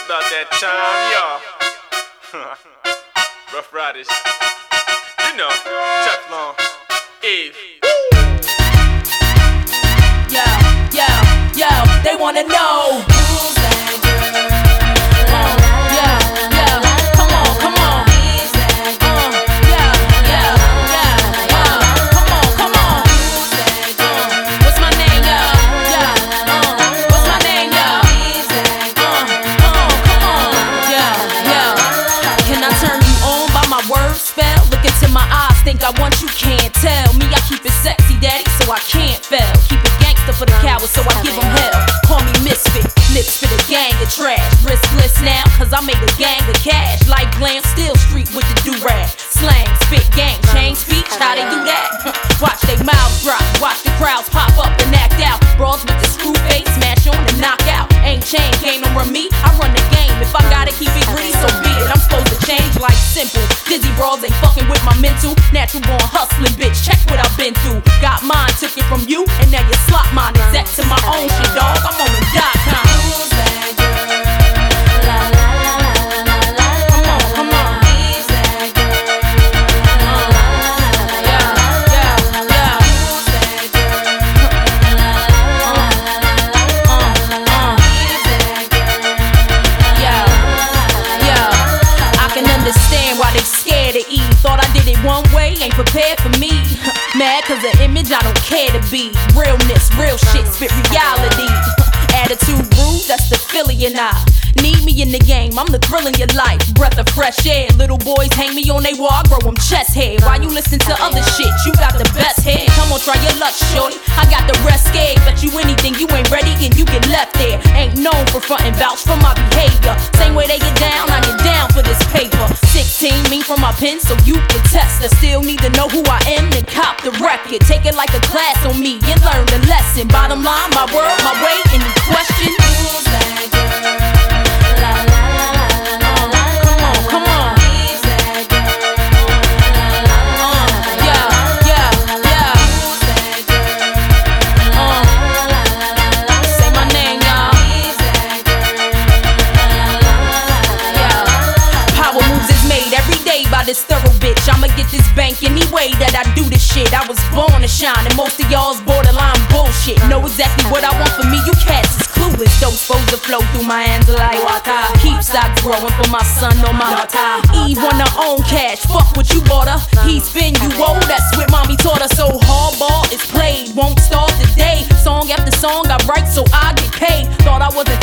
about that time, y'all. Rough Riders, you know, Teflon, Eve. Yo, they wanna know who's that girl? Come on. Come on, who's that girl? What's my name, what's my name, Can I turn you on by my word spell? Look into my eyes, think I want you, can't tell me. I keep it sexy, daddy, so I can't fail. Keep it gangster for the cowards, so I give them hell. Call me misfit, lips for the gang of trash. Riskless now, cause I made a gang of cash. Like glam, still street with the do-rag. Slang, spit, gang, change speech, how they do that? Watch they mouths drop, watch the crowds pop up and act out. Brawls with the screw face, smash on and knock out. Ain't chain, game don't run me, I run the game. If I gotta keep it green, so be it. I'm supposed to change like simple. Dizzy brawls ain't fucking with my mental. Natural born hustling, bitch, check what I've been through. Got mine, took it from you, and now you slot mine. Exact to my own shit, dog, I'm on the .com. Who's that girl? Come on. Who's that girl? I can understand why they scared of Eve. Thought I did it one way, ain't prepared for me. Mad cause the image I don't care to be. Realness, real shit, spit reality. Attitude rude, that's the Philly and I. Need me in the game, I'm the thrill in your life. Breath of fresh air, little boys hang me on they wall, I grow them chest hair. Why you listen to other shit? You got the best head. Come on, try your luck, shorty. I got the rest scared. Bet you anything, you ain't ready and you get left there. Ain't known for frontin' vouch for my behavior. Same way they get down, I get down for this paper. 16, me from my pen, so you can test. I still need to know who I am and cop the record. Take it like a class on me and learn the lesson. Bottom line, my word, my way, any question? Who's that girl? Come on. Who's that girl? Who's that girl? Say my name, y'all. Who's that girl? Power moves is made every day by this thorough bitch. I'ma get this bank any way that I do this shit. I was born to shine, and most of y'all's borderline bullshit. Know exactly what I want for me, you cats is clueless. Those supposed to flow through my hands like water. Keep stock growing for my son on my water. Eve on her own cash, fuck what you bought her. He spin you old, that's what mommy taught her. So hardball is played, won't start today. Song after song I write so I get paid. Thought I wasn't